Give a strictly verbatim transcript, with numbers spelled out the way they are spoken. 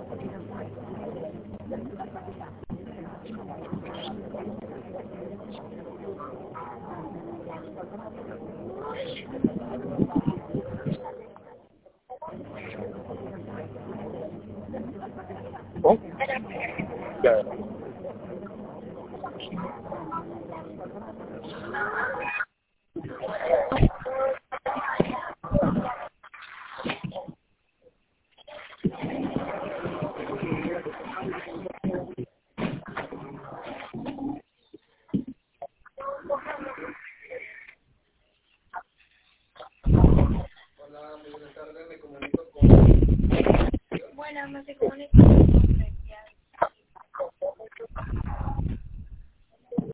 ¿Oh? Ya. Hola, muy buenas tardes, me comunico con... Bueno, no se comunica.